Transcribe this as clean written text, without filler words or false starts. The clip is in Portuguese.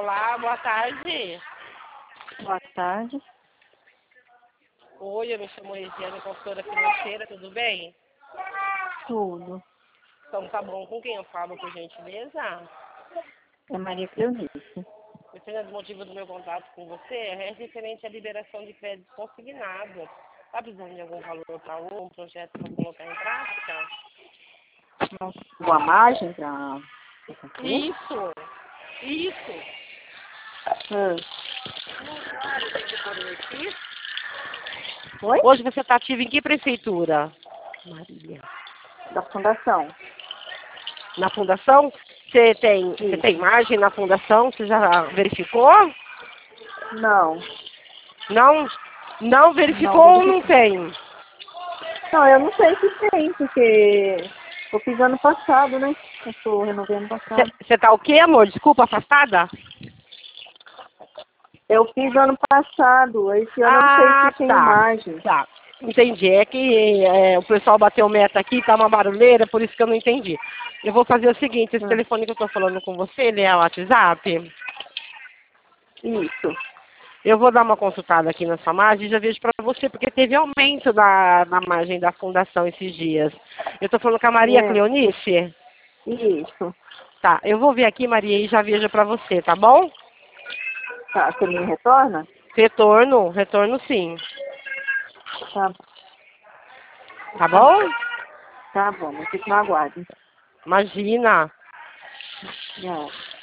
Olá, boa tarde. Boa tarde. Oi, eu me chamo Regiane, consultora financeira, tudo bem? Tudo. Então tá bom, com quem eu falo, por gentileza? É Maria Cleonice. O segundo motivo do meu contato com você é referente à liberação de crédito consignado. Tá precisando de algum valor para um projeto para colocar em prática? Boa margem para Isso! Isso! Oi? Hoje você está ativa em que prefeitura? Maria. Da fundação. Na fundação? Você tem margem na fundação? Você já verificou? Não. Não? Não verificou ou não tem? Não, eu não sei se tem, porque eu fiz ano passado, né? Eu estou renovando ano passado. Você tá o quê, amor? Desculpa, afastada? Eu fiz ano passado, esse ano eu não sei se tem margem. Tá. Entendi. É que o pessoal bateu meta aqui, tá uma barulheira, por isso que eu não entendi. Eu vou fazer o seguinte, esse telefone que eu tô falando com você, ele é o WhatsApp? Isso. Eu vou dar uma consultada aqui na sua margem e já vejo para você, porque teve aumento na margem da fundação esses dias. Eu tô falando com a Maria Cleonice? Isso. Tá, eu vou ver aqui, Maria, e já vejo para você, tá bom? Tá, você me retorna? Retorno sim. Tá, Tá bom? tá bom, eu fico no aguardo. Imagina. Não.